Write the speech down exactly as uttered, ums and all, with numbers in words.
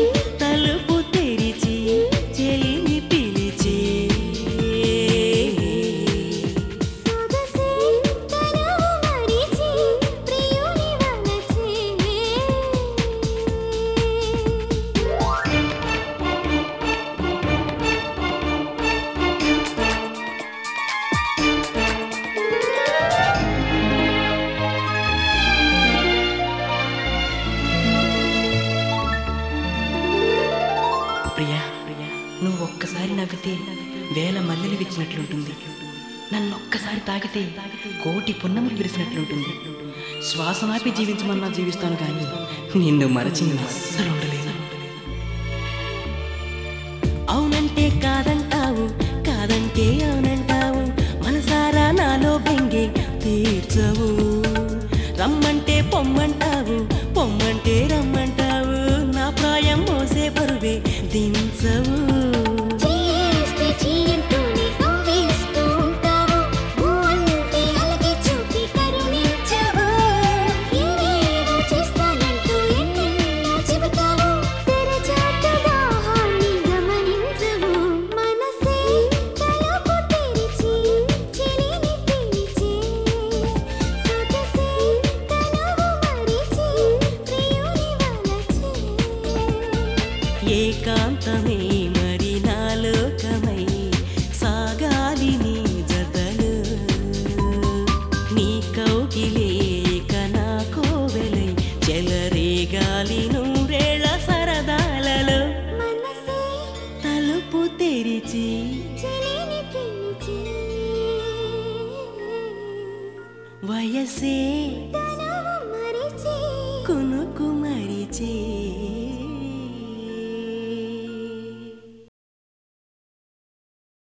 తలుపు తెరిచి చెలిని పిలిచే సొగసే తనువు మరిచి ప్రియుని వలచే ప్రియా నువ్వు ఒక్కసారి నవ్వితే వేల మల్లెలు విచ్చినట్లుంటుంది. నన్ను ఒక్కసారి తాకితే కోటి పున్నములు విరిసినట్లుంటుంది. శ్వాసనాపి జీవించమన్నా జీవిస్తాను కానీ నిన్ను మరచి నేను అస్సలు ఉండలేను. అవునంటే కాదంటావు, కాదంటే అవునంటావు, మనసారా నాలో బెంగే తీర్చవు. రమ్మంటే పొమ్మంటావు, పొమ్మంటే రమ్మంటావు, నా ప్రాయం మోసే బరువే దించవు. చేస్తే చీయంటూనే కవ్విస్తూ ఉంటావు, ఊంటే అలకి చూపి కరుణించవు. ఏవేవో చేస్తానంటూ ఎన్నెన్నో చెబుతావు, తెరచాటు దాహాన్ని గమనించవు. మనసే తలుపు తెరిచి చెలిని పిలిచే సొగసే తనువు మరిచి ప్రియుని వలచే ఏకాంతమే మరి నా లోకమై సాగాలి నీ జతలు. నీ కౌగిలే కనా కోవెలై చెలరేగాలి నూరేళ్ల సరదాలలో. మనసే తలుపు తెరిచి చెలిని పిలిచే వయసే తనువు